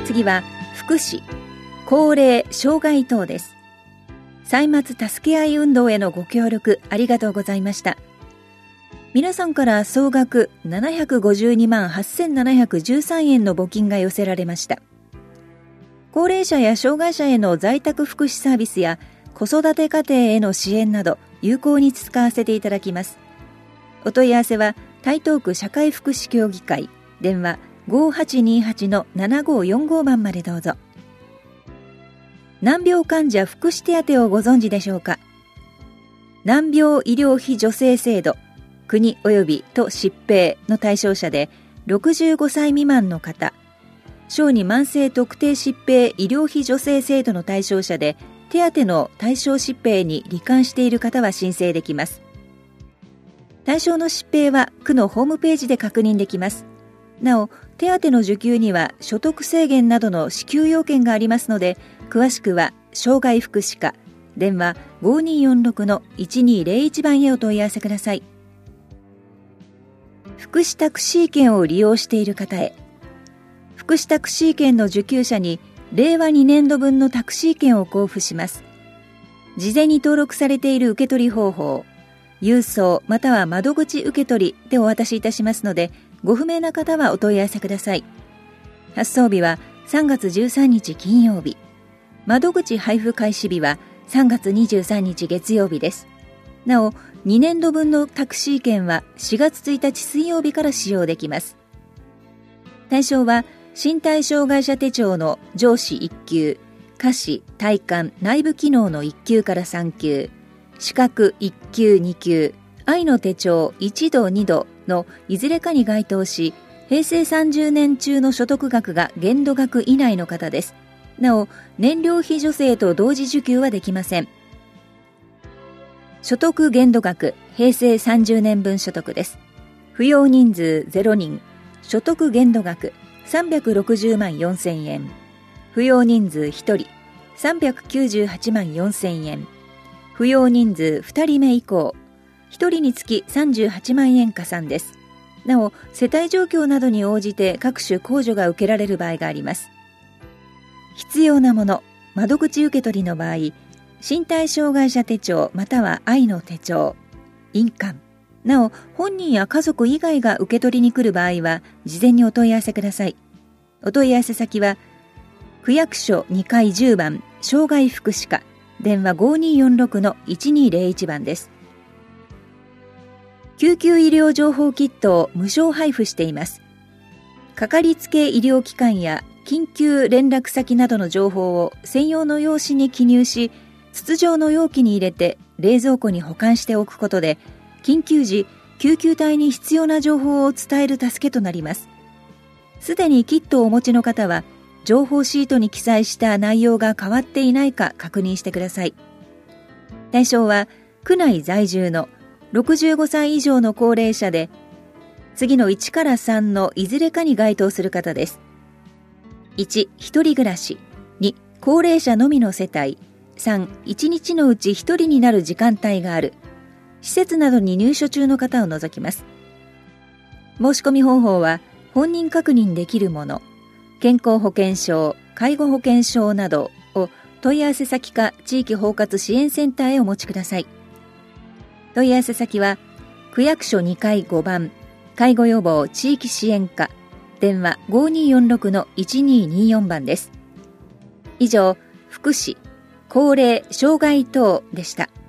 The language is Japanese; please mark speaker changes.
Speaker 1: 次は福祉、高齢、障害等です。歳末助け合い運動へのご協力ありがとうございました。皆さんから総額752万8713円の募金が寄せられました。高齢者や障害者への在宅福祉サービスや子育て家庭への支援など有効に使わせていただきます。お問い合わせは台東区社会福祉協議会、電話 5828-7545 番までどうぞ。難病患者福祉手当をご存知でしょうか。難病医療費助成制度、国及び都疾病の対象者で65歳未満の方、小児慢性特定疾病医療費助成制度の対象者で手当の対象疾病に罹患している方は申請できます。対象の疾病は区のホームページで確認できます。なお、手当の受給には所得制限などの支給要件がありますので、詳しくは障害福祉課、電話 5246-1201 番へお問い合わせください。福祉タクシー券を利用している方へ、福祉タクシー券の受給者に令和2年度分のタクシー券を交付します。事前に登録されている受け取り方法、郵送または窓口受け取りでお渡しいたしますので、ご不明な方はお問い合わせください。発送日は3月13日金曜日、窓口配布開始日は3月23日月曜日です。なお、2年度分のタクシー券は4月1日水曜日から使用できます。対象は身体障害者手帳の上司1級、下肢、体幹、内部機能の1級から3級、資格1級2級、愛の手帳1度2度のいずれかに該当し、平成30年中の所得額が限度額以内の方です。なお、燃料費助成と同時受給はできません。所得限度額、平成30年分所得です。扶養人数0人、所得限度額360万4000円。扶養人数1人、398万4000円。扶養人数2人目以降、1人につき38万円加算です。なお、世帯状況などに応じて各種控除が受けられる場合があります。必要なもの、窓口受け取りの場合、身体障害者手帳または愛の手帳、印鑑。なお、本人や家族以外が受け取りに来る場合は、事前にお問い合わせください。お問い合わせ先は、区役所2階10番、障害福祉課、電話 5246-1201 番です。救急医療情報キットを無償配布しています。かかりつけ医療機関や緊急連絡先などの情報を専用の用紙に記入し、筒状の容器に入れて冷蔵庫に保管しておくことで、緊急時、救急隊に必要な情報を伝える助けとなります。すでにキットをお持ちの方は、情報シートに記載した内容が変わっていないか確認してください。対象は、区内在住の65歳以上の高齢者で、次の1から3のいずれかに該当する方です。1、一人暮らし。2、高齢者のみの世帯。3、1日のうち1人になる時間帯がある。施設などに入所中の方を除きます。申し込み方法は、本人確認できるもの、健康保険証、介護保険証などを問い合わせ先か地域包括支援センターへお持ちください。問い合わせ先は、区役所2階5番、介護予防地域支援課、電話 5246-1224 番です。以上、福祉、高齢、障害等でした。